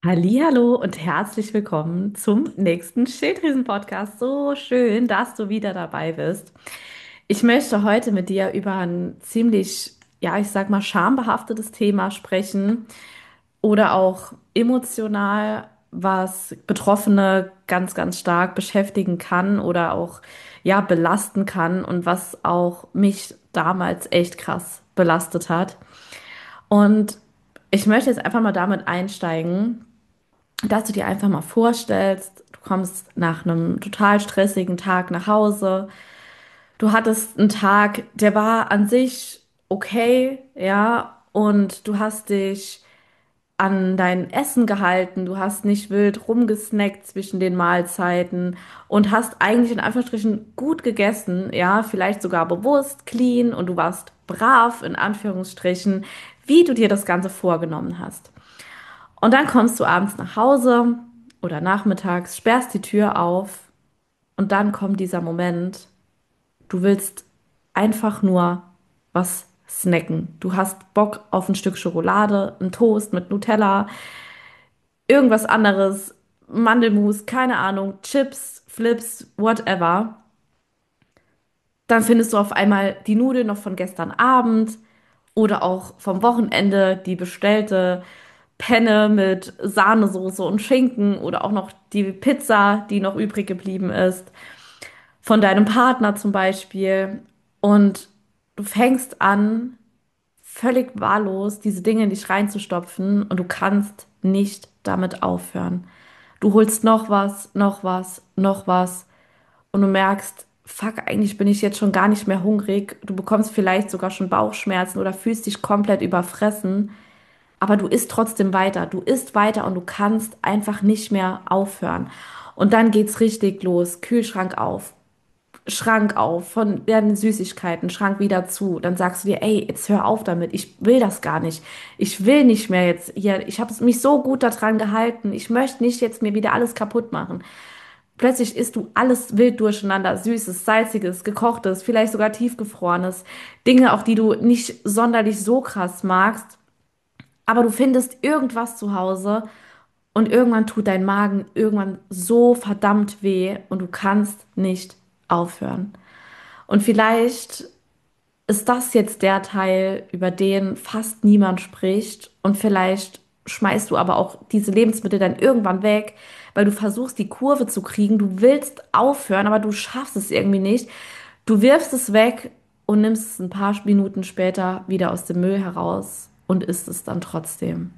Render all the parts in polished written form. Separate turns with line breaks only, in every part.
Hallihallo und herzlich willkommen zum nächsten Schilddrüsen-Podcast. So schön, dass du wieder dabei bist. Ich möchte heute mit dir über ein ziemlich, ja, ich sag mal, schambehaftetes Thema sprechen oder auch emotional, was Betroffene ganz, ganz stark beschäftigen kann oder auch, ja, belasten kann und was auch mich damals echt krass belastet hat. Und ich möchte jetzt einfach mal damit einsteigen, dass du dir einfach mal vorstellst, du kommst nach einem total stressigen Tag nach Hause. Du hattest einen Tag, der war an sich okay, ja, und du hast dich an dein Essen gehalten, du hast nicht wild rumgesnackt zwischen den Mahlzeiten und hast eigentlich in Anführungsstrichen gut gegessen, ja, vielleicht sogar bewusst, clean und du warst brav in Anführungsstrichen, wie du dir das Ganze vorgenommen hast. Und dann kommst du abends nach Hause oder nachmittags, sperrst die Tür auf und dann kommt dieser Moment, du willst einfach nur was snacken. Du hast Bock auf ein Stück Schokolade, einen Toast mit Nutella, irgendwas anderes, Mandelmus, keine Ahnung, Chips, Flips, whatever. Dann findest du auf einmal die Nudeln noch von gestern Abend oder auch vom Wochenende die bestellte Penne mit Sahnesoße und Schinken oder auch noch die Pizza, die noch übrig geblieben ist, von deinem Partner zum Beispiel. Und du fängst an, völlig wahllos diese Dinge in dich reinzustopfen und du kannst nicht damit aufhören. Du holst noch was, noch was, noch was und du merkst, fuck, eigentlich bin ich jetzt schon gar nicht mehr hungrig. Du bekommst vielleicht sogar schon Bauchschmerzen oder fühlst dich komplett überfressen. Aber du isst trotzdem weiter. Du isst weiter und du kannst einfach nicht mehr aufhören. Und dann geht's richtig los. Kühlschrank auf, Schrank auf, von den Süßigkeiten, Schrank wieder zu. Dann sagst du dir, ey, jetzt hör auf damit. Ich will das gar nicht. Ich will nicht mehr jetzt hier. Ich habe mich so gut daran gehalten. Ich möchte nicht jetzt mir wieder alles kaputt machen. Plötzlich isst du alles wild durcheinander. Süßes, salziges, gekochtes, vielleicht sogar tiefgefrorenes. Dinge, auch die du nicht sonderlich so krass magst. Aber du findest irgendwas zu Hause und irgendwann tut dein Magen irgendwann so verdammt weh und du kannst nicht aufhören. Und vielleicht ist das jetzt der Teil, über den fast niemand spricht und vielleicht schmeißt du aber auch diese Lebensmittel dann irgendwann weg, weil du versuchst, die Kurve zu kriegen. Du willst aufhören, aber du schaffst es irgendwie nicht. Du wirfst es weg und nimmst es ein paar Minuten später wieder aus dem Müll heraus und isst es dann trotzdem.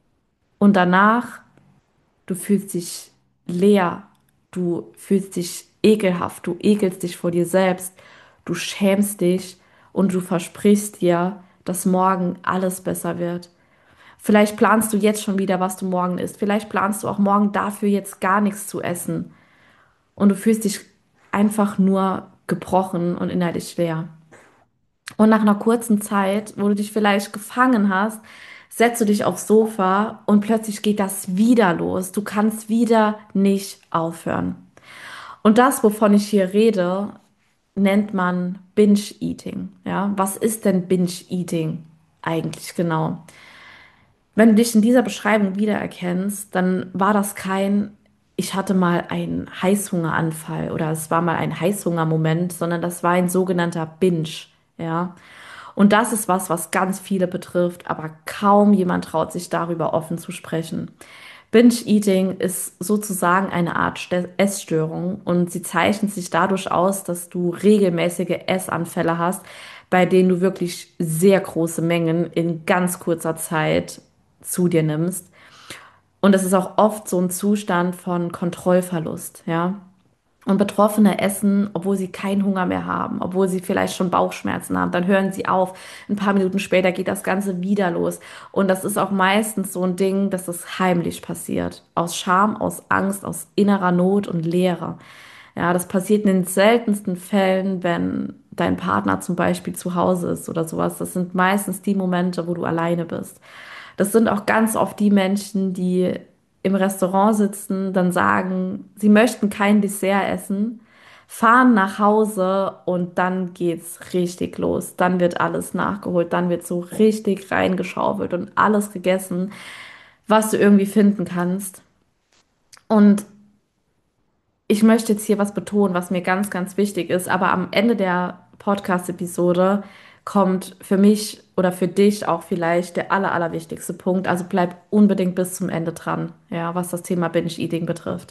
Und danach, du fühlst dich leer, du fühlst dich ekelhaft, du ekelst dich vor dir selbst, du schämst dich und du versprichst dir, dass morgen alles besser wird. Vielleicht planst du jetzt schon wieder, was du morgen isst. Vielleicht planst du auch morgen dafür jetzt gar nichts zu essen. Und du fühlst dich einfach nur gebrochen und innerlich leer. Und nach einer kurzen Zeit, wo du dich vielleicht gefangen hast, setzt du dich aufs Sofa und plötzlich geht das wieder los. Du kannst wieder nicht aufhören. Und das, wovon ich hier rede, nennt man Binge-Eating. Ja, was ist denn Binge-Eating eigentlich genau? Wenn du dich in dieser Beschreibung wiedererkennst, dann war das kein, ich hatte mal einen Heißhungeranfall oder es war mal ein Heißhungermoment, sondern das war ein sogenannter Binge. Ja. Und das ist was, was ganz viele betrifft, aber kaum jemand traut sich darüber offen zu sprechen. Binge-Eating ist sozusagen eine Art Essstörung und sie zeichnet sich dadurch aus, dass du regelmäßige Essanfälle hast, bei denen du wirklich sehr große Mengen in ganz kurzer Zeit zu dir nimmst. Und es ist auch oft so ein Zustand von Kontrollverlust, ja. Und Betroffene essen, obwohl sie keinen Hunger mehr haben, obwohl sie vielleicht schon Bauchschmerzen haben. Dann hören sie auf. Ein paar Minuten später geht das Ganze wieder los. Und das ist auch meistens so ein Ding, dass es heimlich passiert. Aus Scham, aus Angst, aus innerer Not und Leere. Ja, das passiert in den seltensten Fällen, wenn dein Partner zum Beispiel zu Hause ist oder sowas. Das sind meistens die Momente, wo du alleine bist. Das sind auch ganz oft die Menschen, die im Restaurant sitzen, dann sagen, sie möchten kein Dessert essen, fahren nach Hause und dann geht's richtig los. Dann wird alles nachgeholt, dann wird so richtig reingeschaufelt und alles gegessen. was du irgendwie finden kannst. Und ich möchte jetzt hier was betonen, was mir ganz, ganz wichtig ist, aber am Ende der Podcast-Episode kommt für mich oder für dich auch vielleicht der allerwichtigste Punkt. Also bleib unbedingt bis zum Ende dran, ja, was das Thema Binge-Eating betrifft.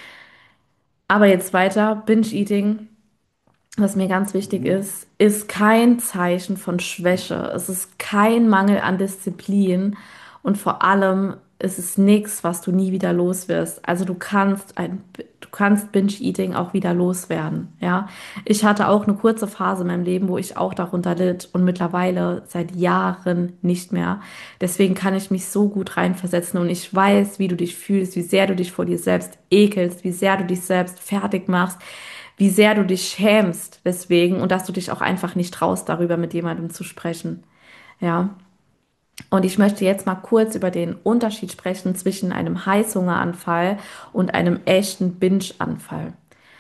Aber jetzt weiter, Binge-Eating, was mir ganz wichtig ist, ist kein Zeichen von Schwäche. Es ist kein Mangel an Disziplin und vor allem ist es nichts, was du nie wieder los wirst. Also du kannst Binge-Eating auch wieder loswerden, ja. Ich hatte auch eine kurze Phase in meinem Leben, wo ich auch darunter litt und mittlerweile seit Jahren nicht mehr. Deswegen kann ich mich so gut reinversetzen und ich weiß, wie du dich fühlst, wie sehr du dich vor dir selbst ekelst, wie sehr du dich selbst fertig machst, wie sehr du dich schämst deswegen und dass du dich auch einfach nicht traust, darüber mit jemandem zu sprechen. Ja. Und ich möchte jetzt mal kurz über den Unterschied sprechen zwischen einem Heißhungeranfall und einem echten Binge-Anfall.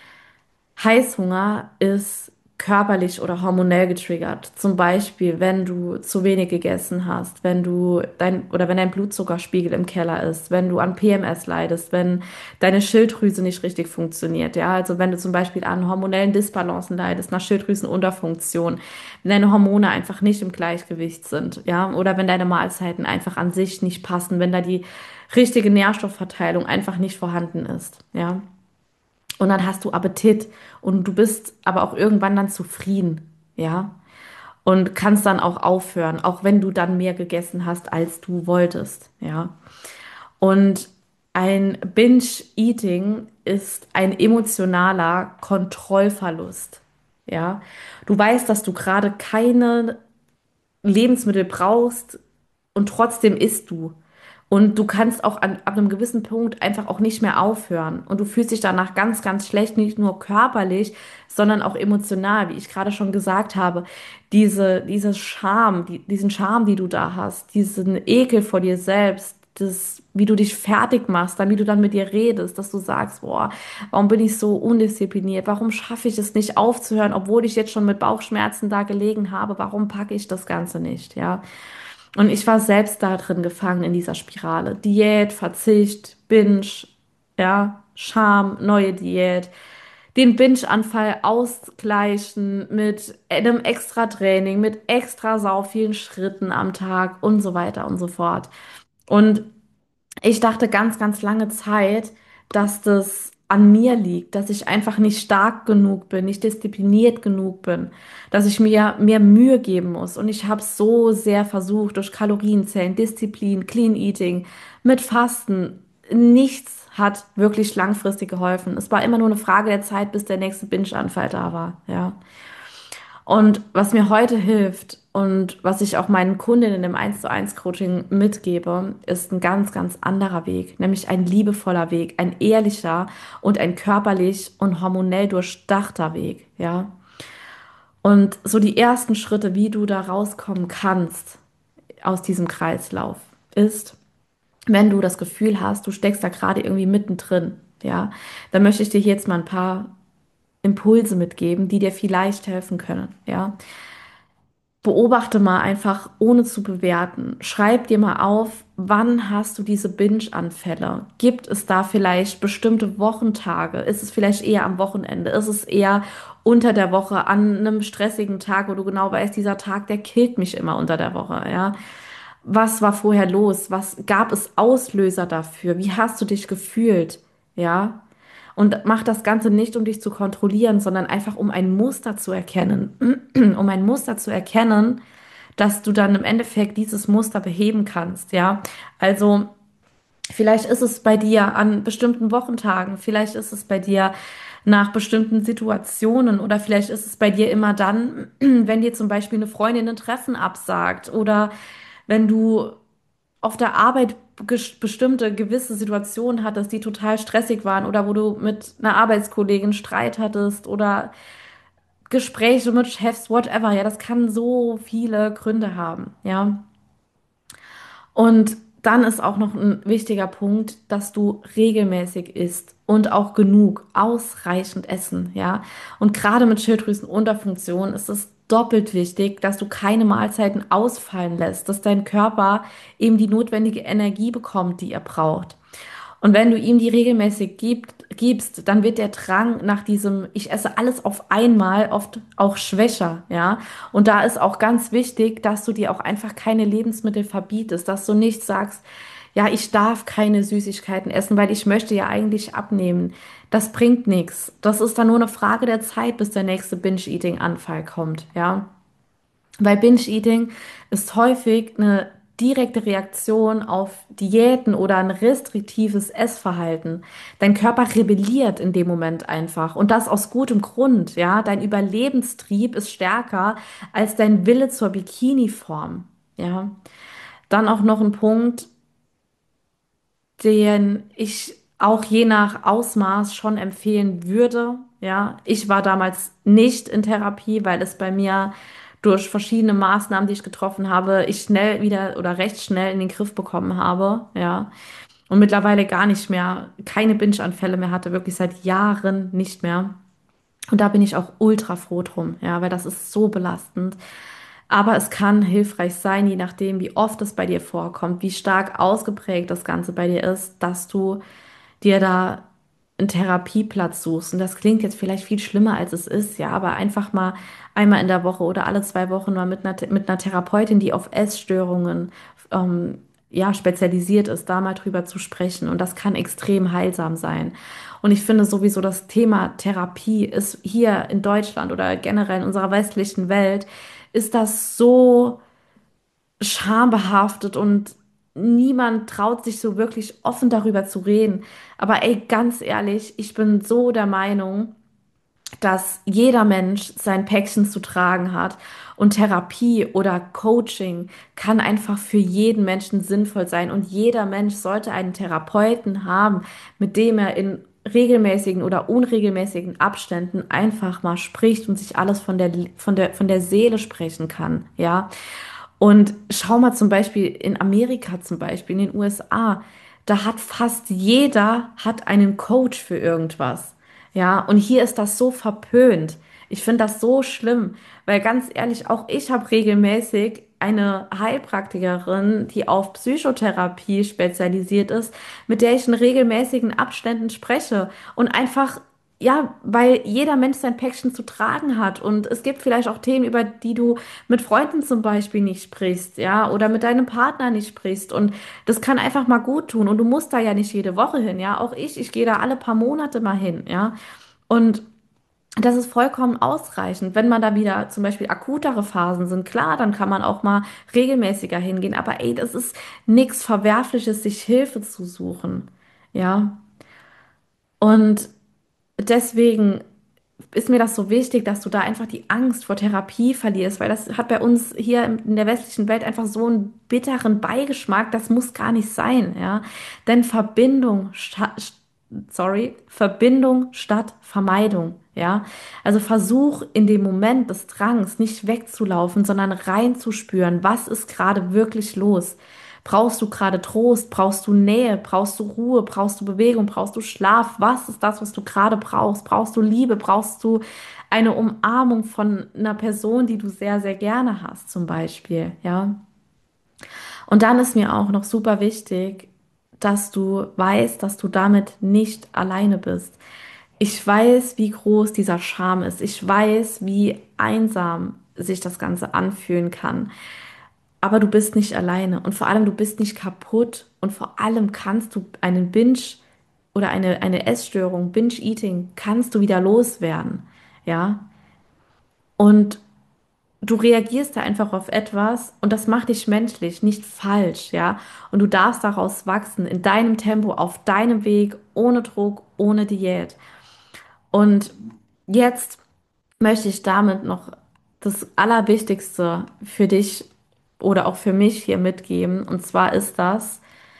Heißhunger ist körperlich oder hormonell getriggert. Zum Beispiel, wenn du zu wenig gegessen hast, wenn dein Blutzuckerspiegel im Keller ist, wenn du an PMS leidest, wenn deine Schilddrüse nicht richtig funktioniert. Ja, also wenn du zum Beispiel an hormonellen Disbalancen leidest, nach Schilddrüsenunterfunktion, wenn deine Hormone einfach nicht im Gleichgewicht sind. Ja, oder wenn deine Mahlzeiten einfach an sich nicht passen, wenn da die richtige Nährstoffverteilung einfach nicht vorhanden ist. Ja. Und dann hast du Appetit und du bist aber auch irgendwann dann zufrieden, ja. Und kannst dann auch aufhören, auch wenn du dann mehr gegessen hast, als du wolltest, ja. Und ein Binge-Eating ist ein emotionaler Kontrollverlust, ja. Du weißt, dass du gerade keine Lebensmittel brauchst und trotzdem isst du. Und du kannst auch ab einem gewissen Punkt einfach auch nicht mehr aufhören. Und du fühlst dich danach ganz, ganz schlecht, nicht nur körperlich, sondern auch emotional, wie ich gerade schon gesagt habe. Diese Scham, diesen Scham, die du da hast, diesen Ekel vor dir selbst, das, wie du dich fertig machst, dann wie du dann mit dir redest, dass du sagst, boah, warum bin ich so undiszipliniert? Warum schaffe ich es nicht aufzuhören, obwohl ich jetzt schon mit Bauchschmerzen da gelegen habe? Warum packe ich das Ganze nicht? Ja. Und ich war selbst da drin gefangen in dieser Spirale. Diät, Verzicht, Binge, ja, Scham, neue Diät. Den Binge-Anfall ausgleichen mit einem extra Training, mit extra sau vielen Schritten am Tag und so weiter und so fort. Und ich dachte ganz, ganz lange Zeit, dass das an mir liegt, dass ich einfach nicht stark genug bin, nicht diszipliniert genug bin, dass ich mir mehr Mühe geben muss. Und ich habe so sehr versucht, durch Kalorienzählen, Disziplin, Clean Eating, mit Fasten. Nichts hat wirklich langfristig geholfen. Es war immer nur eine Frage der Zeit, bis der nächste Binge-Anfall da war. Ja. Und was mir heute hilft und was ich auch meinen Kundinnen im 1:1 Coaching mitgebe, ist ein ganz, ganz anderer Weg, nämlich ein liebevoller Weg, ein ehrlicher und ein körperlich und hormonell durchdachter Weg, ja. Und so die ersten Schritte, wie du da rauskommen kannst aus diesem Kreislauf, ist, wenn du das Gefühl hast, du steckst da gerade irgendwie mittendrin, ja, dann möchte ich dir jetzt mal ein paar Impulse mitgeben, die dir vielleicht helfen können, ja. Beobachte mal einfach, ohne zu bewerten. Schreib dir mal auf, wann hast du diese Binge-Anfälle? Gibt es da vielleicht bestimmte Wochentage? Ist es vielleicht eher am Wochenende? Ist es eher unter der Woche an einem stressigen Tag, wo du genau weißt, dieser Tag, der killt mich immer unter der Woche, ja? Was war vorher los? Was gab es Auslöser dafür? Wie hast du dich gefühlt? Ja? Und mach das Ganze nicht, um dich zu kontrollieren, sondern einfach, um ein Muster zu erkennen. Um ein Muster zu erkennen, dass du dann im Endeffekt dieses Muster beheben kannst, ja. Also, vielleicht ist es bei dir an bestimmten Wochentagen, vielleicht ist es bei dir nach bestimmten Situationen oder vielleicht ist es bei dir immer dann, wenn dir zum Beispiel eine Freundin ein Treffen absagt oder wenn du auf der Arbeit bestimmte gewisse Situationen hattest, die total stressig waren oder wo du mit einer Arbeitskollegin Streit hattest oder Gespräche mit Chefs, whatever. Ja, das kann so viele Gründe haben, ja. Und dann ist auch noch ein wichtiger Punkt, dass du regelmäßig isst und auch genug, ausreichend essen, ja. Und gerade mit Schilddrüsenunterfunktion ist es doppelt wichtig, dass du keine Mahlzeiten ausfallen lässt, dass dein Körper eben die notwendige Energie bekommt, die er braucht. Und wenn du ihm die regelmäßig gibst, dann wird der Drang nach diesem, ich esse alles auf einmal, oft auch schwächer, ja. Und da ist auch ganz wichtig, dass du dir auch einfach keine Lebensmittel verbietest, dass du nicht sagst, ja, ich darf keine Süßigkeiten essen, weil ich möchte ja eigentlich abnehmen. Das bringt nichts. Das ist dann nur eine Frage der Zeit, bis der nächste Binge-Eating-Anfall kommt, ja. Weil Binge-Eating ist häufig eine direkte Reaktion auf Diäten oder ein restriktives Essverhalten. Dein Körper rebelliert in dem Moment einfach und das aus gutem Grund, ja. Dein Überlebenstrieb ist stärker als dein Wille zur Bikini-Form, ja. Dann auch noch ein Punkt, den ich auch je nach Ausmaß schon empfehlen würde. Ja, ich war damals nicht in Therapie, weil es bei mir durch verschiedene Maßnahmen, die ich getroffen habe, ich schnell wieder oder recht schnell in den Griff bekommen habe. Ja, und mittlerweile gar nicht mehr, keine Binge-Anfälle mehr hatte, wirklich seit Jahren nicht mehr. Und da bin ich auch ultra froh drum, ja, weil das ist so belastend. Aber es kann hilfreich sein, je nachdem, wie oft es bei dir vorkommt, wie stark ausgeprägt das Ganze bei dir ist, dass du dir da einen Therapieplatz suchst. Und das klingt jetzt vielleicht viel schlimmer, als es ist, ja, aber einfach mal einmal in der Woche oder alle 2 Wochen mal mit einer Therapeutin, die auf Essstörungen ja, spezialisiert ist, da mal drüber zu sprechen. Und das kann extrem heilsam sein. Und ich finde sowieso, das Thema Therapie ist hier in Deutschland oder generell in unserer westlichen Welt, ist das so schambehaftet und niemand traut sich so wirklich offen darüber zu reden. Aber ey, ganz ehrlich, ich bin so der Meinung, dass jeder Mensch sein Päckchen zu tragen hat und Therapie oder Coaching kann einfach für jeden Menschen sinnvoll sein und jeder Mensch sollte einen Therapeuten haben, mit dem er in regelmäßigen oder unregelmäßigen Abständen einfach mal spricht und sich alles von der Seele sprechen kann, ja. Und schau mal zum Beispiel in Amerika zum Beispiel, in den USA, da hat fast jeder hat einen Coach für irgendwas. Ja, und hier ist das so verpönt. Ich finde das so schlimm, weil ganz ehrlich, auch ich habe regelmäßig eine Heilpraktikerin, die auf Psychotherapie spezialisiert ist, mit der ich in regelmäßigen Abständen spreche und einfach ja, weil jeder Mensch sein Päckchen zu tragen hat und es gibt vielleicht auch Themen, über die du mit Freunden zum Beispiel nicht sprichst, ja, oder mit deinem Partner nicht sprichst und das kann einfach mal gut tun und du musst da ja nicht jede Woche hin, ja, auch ich gehe da alle paar Monate mal hin, ja, und das ist vollkommen ausreichend. Wenn man da wieder zum Beispiel akutere Phasen sind, klar, dann kann man auch mal regelmäßiger hingehen, aber ey, das ist nichts Verwerfliches, sich Hilfe zu suchen, ja, und deswegen ist mir das so wichtig, dass du da einfach die Angst vor Therapie verlierst, weil das hat bei uns hier in der westlichen Welt einfach so einen bitteren Beigeschmack, das muss gar nicht sein, ja. Denn Verbindung statt Vermeidung, ja. Also versuch in dem Moment des Drangs nicht wegzulaufen, sondern reinzuspüren, was ist gerade wirklich los. Brauchst du gerade Trost? Brauchst du Nähe? Brauchst du Ruhe? Brauchst du Bewegung? Brauchst du Schlaf? Was ist das, was du gerade brauchst? Brauchst du Liebe? Brauchst du eine Umarmung von einer Person, die du sehr, sehr gerne hast, zum Beispiel? Ja. Und dann ist mir auch noch super wichtig, dass du weißt, dass du damit nicht alleine bist. Ich weiß, wie groß dieser Scham ist. Ich weiß, wie einsam sich das Ganze anfühlen kann. Aber du bist nicht alleine und vor allem du bist nicht kaputt und vor allem kannst du einen Binge oder eine Essstörung, Binge-Eating, kannst du wieder loswerden. Ja. Und du reagierst da einfach auf etwas und das macht dich menschlich, nicht falsch, ja. Und du darfst daraus wachsen, in deinem Tempo, auf deinem Weg, ohne Druck, ohne Diät. Und jetzt möchte ich damit noch das Allerwichtigste für dich oder auch für mich hier mitgeben. Und zwar ist das,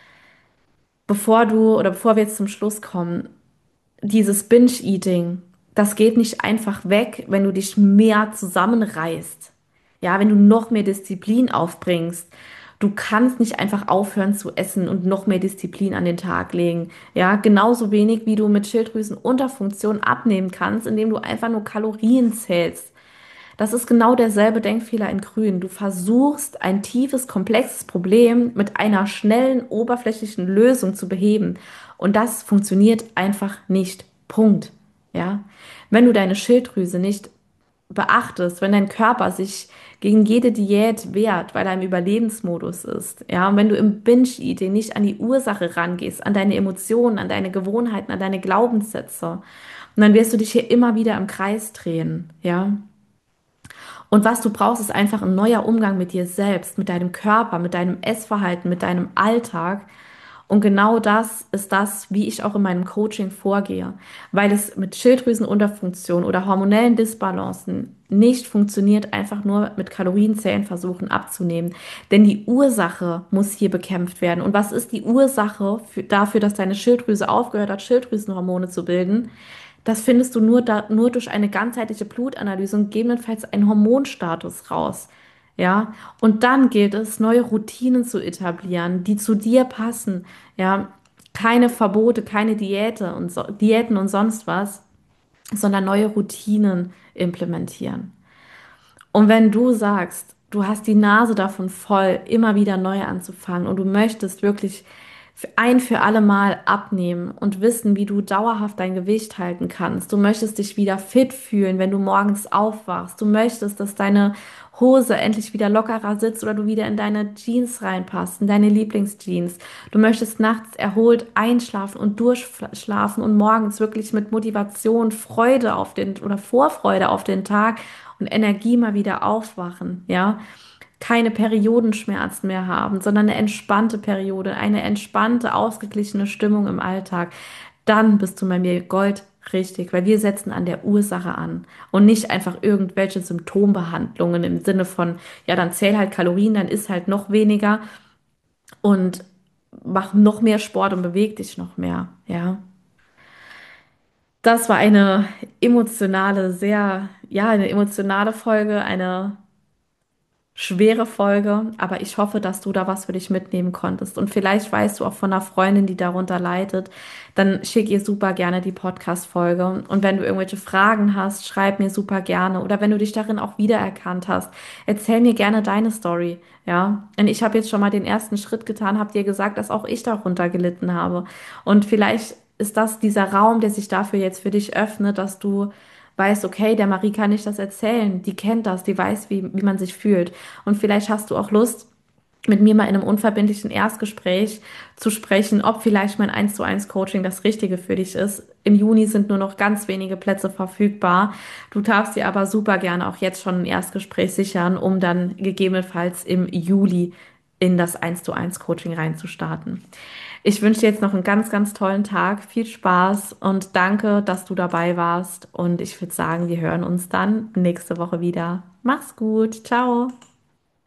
bevor wir jetzt zum Schluss kommen, dieses Binge-Eating, das geht nicht einfach weg, wenn du dich mehr zusammenreißt. Ja, wenn du noch mehr Disziplin aufbringst. Du kannst nicht einfach aufhören zu essen und noch mehr Disziplin an den Tag legen. Ja, genauso wenig wie du mit Schilddrüsenunterfunktion abnehmen kannst, indem du einfach nur Kalorien zählst. Das ist genau derselbe Denkfehler in Grün. Du versuchst ein tiefes, komplexes Problem mit einer schnellen, oberflächlichen Lösung zu beheben. Und das funktioniert einfach nicht. Punkt. Ja? Wenn du deine Schilddrüse nicht beachtest, wenn dein Körper sich gegen jede Diät wehrt, weil er im Überlebensmodus ist, ja, und wenn du im Binge-Eating nicht an die Ursache rangehst, an deine Emotionen, an deine Gewohnheiten, an deine Glaubenssätze, und dann wirst du dich hier immer wieder im Kreis drehen, ja. Und was du brauchst, ist einfach ein neuer Umgang mit dir selbst, mit deinem Körper, mit deinem Essverhalten, mit deinem Alltag. Und genau das ist das, wie ich auch in meinem Coaching vorgehe, weil es mit Schilddrüsenunterfunktion oder hormonellen Disbalancen nicht funktioniert, einfach nur mit Kalorienzählen versuchen abzunehmen. Denn die Ursache muss hier bekämpft werden. Und was ist die Ursache dafür, dass deine Schilddrüse aufgehört hat, Schilddrüsenhormone zu bilden? Das findest du nur durch eine ganzheitliche Blutanalyse und gegebenenfalls einen Hormonstatus raus. Ja, und dann gilt es, neue Routinen zu etablieren, die zu dir passen. Ja, keine Verbote, keine Diäten und sonst was, sondern neue Routinen implementieren. Und wenn du sagst, du hast die Nase davon voll, immer wieder neu anzufangen und du möchtest wirklich ein für alle Mal abnehmen und wissen, wie du dauerhaft dein Gewicht halten kannst. Du möchtest dich wieder fit fühlen, wenn du morgens aufwachst. Du möchtest, dass deine Hose endlich wieder lockerer sitzt oder du wieder in deine Jeans reinpasst, in deine Lieblingsjeans. Du möchtest nachts erholt einschlafen und durchschlafen und morgens wirklich mit Motivation, Freude auf den oder Vorfreude auf den Tag und Energie mal wieder aufwachen, ja, keine Periodenschmerzen mehr haben, sondern eine entspannte Periode, eine entspannte, ausgeglichene Stimmung im Alltag, dann bist du bei mir Gold richtig, weil wir setzen an der Ursache an und nicht einfach irgendwelche Symptombehandlungen im Sinne von, ja, dann zähl halt Kalorien, dann isst halt noch weniger und mach noch mehr Sport und beweg dich noch mehr, ja. Das war eine eine emotionale Folge, eine schwere Folge, aber ich hoffe, dass du da was für dich mitnehmen konntest. Und vielleicht weißt du auch von einer Freundin, die darunter leidet, dann schick ihr super gerne die Podcast-Folge. Und wenn du irgendwelche Fragen hast, schreib mir super gerne. Oder wenn du dich darin auch wiedererkannt hast, erzähl mir gerne deine Story. Ja, und ich habe jetzt schon mal den ersten Schritt getan, habe dir gesagt, dass auch ich darunter gelitten habe. Und vielleicht ist das dieser Raum, der sich dafür jetzt für dich öffnet, dass du weißt, okay, der Marie kann ich das erzählen, die kennt das, die weiß, wie man sich fühlt. Und vielleicht hast du auch Lust, mit mir mal in einem unverbindlichen Erstgespräch zu sprechen, ob vielleicht mein 1:1 Coaching das Richtige für dich ist. Im Juni sind nur noch ganz wenige Plätze verfügbar. Du darfst dir aber super gerne auch jetzt schon ein Erstgespräch sichern, um dann gegebenenfalls im Juli in das 1:1 Coaching reinzustarten. Ich wünsche dir jetzt noch einen ganz, ganz tollen Tag, viel Spaß und danke, dass du dabei warst. Und ich würde sagen, wir hören uns dann nächste Woche wieder. Mach's gut, ciao.